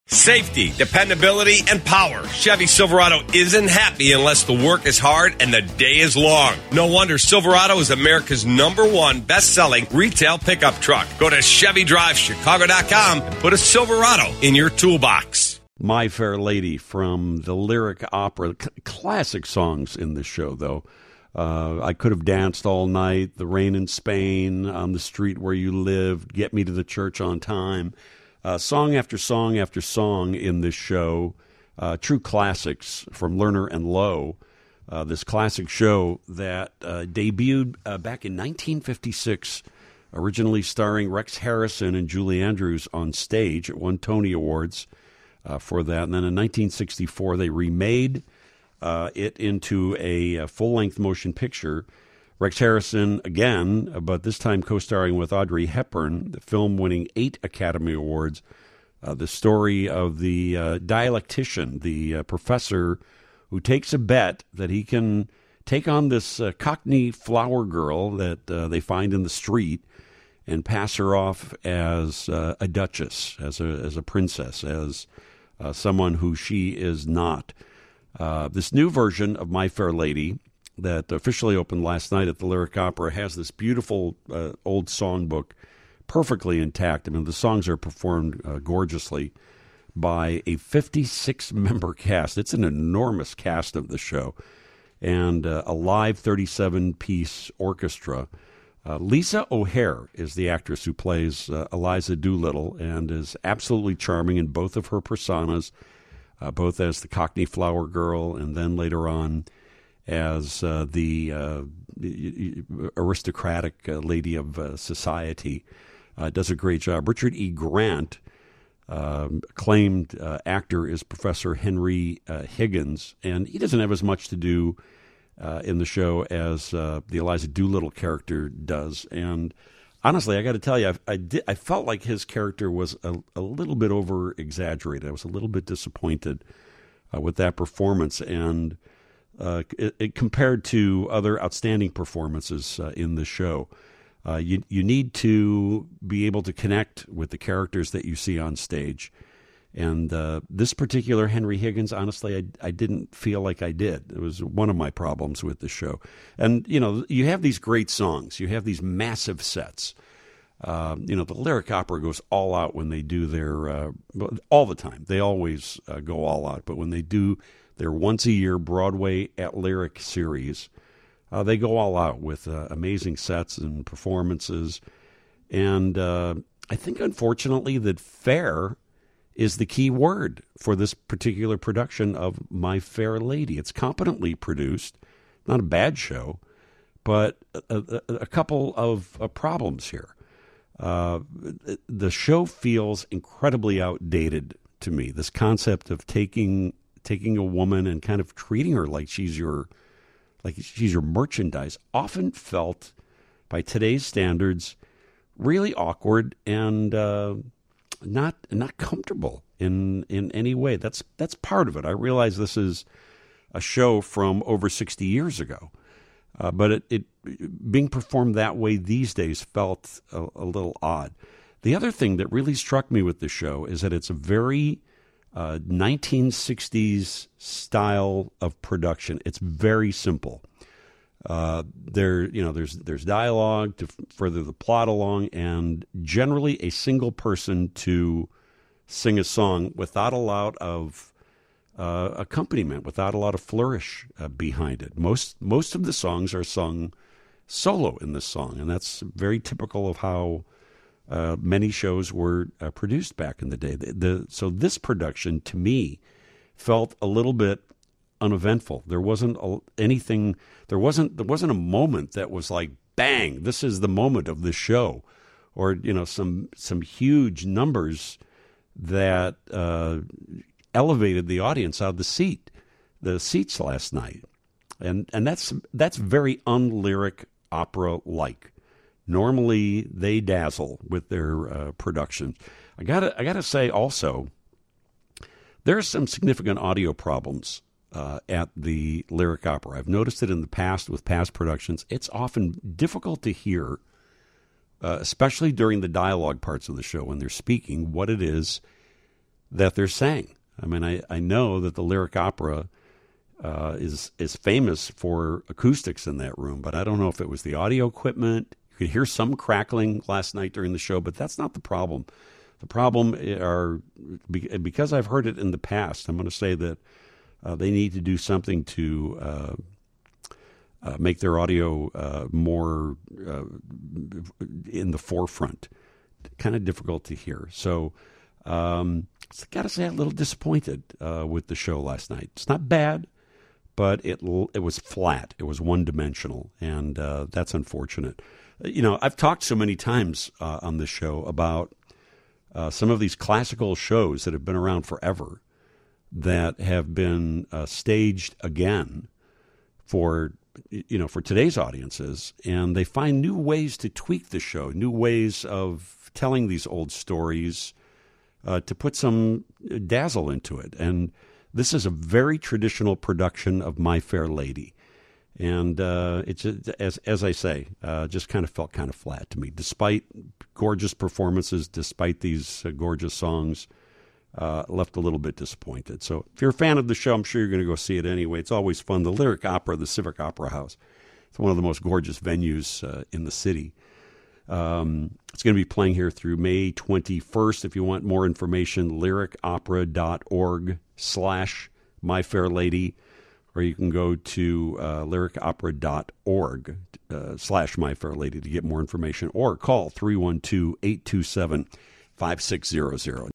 Safety, dependability, and power. Chevy Silverado isn't happy unless the work is hard and the day is long. No wonder Silverado is America's #1 best-selling retail pickup truck. Go to ChevyDriveChicago.com and put a Silverado in your toolbox. My Fair Lady from the Lyric Opera. Classic songs in this show, though. I Could Have Danced All Night, The Rain in Spain, On the Street Where You Lived, Get Me to the Church on Time. Song after song after song in this show, true classics from Lerner and Loewe. This classic show that debuted back in 1956, originally starring Rex Harrison and Julie Andrews on stage. It won Tony Awards for that. And then in 1964, they remade it into a full-length motion picture. Rex Harrison again, but this time co-starring with Audrey Hepburn, the film winning 8 Academy Awards. The story of the dialectician, the professor who takes a bet that he can take on this Cockney flower girl that they find in the street and pass her off as a duchess, as a princess, as someone who she is not. This new version of My Fair Lady that officially opened last night at the Lyric Opera has this beautiful old songbook, perfectly intact. I mean, the songs are performed gorgeously by a 56-member cast. It's an enormous cast of the show, and a live 37-piece orchestra. Lisa O'Hare is the actress who plays Eliza Doolittle and is absolutely charming in both of her personas, both as the Cockney flower girl and then later on as the aristocratic lady of society. Does a great job. Richard E. Grant, acclaimed actor, is Professor Henry Higgins, and he doesn't have as much to do in the show as the Eliza Doolittle character does. And honestly, I got to tell you, I felt like his character was a little bit over-exaggerated. I was a little bit disappointed with that performance, and it compared to other outstanding performances in the show. You need to be able to connect with the characters that you see on stage. And this particular Henry Higgins, honestly, I didn't feel like I did. It was one of my problems with the show. And, you have these great songs. You have these massive sets. The Lyric Opera goes all out when they do their, all the time. They always go all out. But when they do their once-a-year Broadway at Lyric series, they go all out with amazing sets and performances. And I think, unfortunately, that fair is the key word for this particular production of My Fair Lady. It's competently produced, not a bad show, but a couple of problems here. The show feels incredibly outdated to me. This concept of taking a woman and kind of treating her like she's your merchandise often felt, by today's standards, really awkward and not comfortable in any way. That's part of it. I realize this is a show from over 60 years ago, but it being performed that way these days felt a little odd. The other thing that really struck me with the show is that it's a very 1960s style of production. It's very simple. There's dialogue to further the plot along, and generally a single person to sing a song without a lot of accompaniment, without a lot of flourish behind it. Most of the songs are sung solo in this song, and that's very typical of how many shows were produced back in the day. So this production, to me, felt a little bit uneventful. There wasn't anything. There wasn't a moment that was like, bang, this is the moment of the show, or some huge numbers that elevated the audience out of the seats last night, and that's very un-Lyric Opera-like. Normally, they dazzle with their productions. I gotta say also, there are some significant audio problems at the Lyric Opera. I've noticed it in the past with past productions. It's often difficult to hear, especially during the dialogue parts of the show when they're speaking, what it is that they're saying. I mean, I know that the Lyric Opera is famous for acoustics in that room, but I don't know if it was the audio equipment. You could hear some crackling last night during the show, but that's not the problem. The problem are, because I've heard it in the past, I'm going to say that they need to do something to make their audio more in the forefront. Kind of difficult to hear. So I got to say, I'm a little disappointed with the show last night. It's not bad, but it was flat. It was one-dimensional, and that's unfortunate. You know, I've talked so many times on this show about some of these classical shows that have been around forever that have been staged again for today's audiences, and they find new ways to tweak the show, new ways of telling these old stories to put some dazzle into it. And this is a very traditional production of My Fair Lady. And it's, as I say, just kind of felt kind of flat to me. Despite gorgeous performances, despite these gorgeous songs, left a little bit disappointed. So if you're a fan of the show, I'm sure you're going to go see it anyway. It's always fun. The Lyric Opera, the Civic Opera House, it's one of the most gorgeous venues in the city. It's going to be playing here through May 21st. If you want more information, lyricopera.org/myfairlady, or you can go to lyricopera.org/myfairlady to get more information, or call 312-827-5600.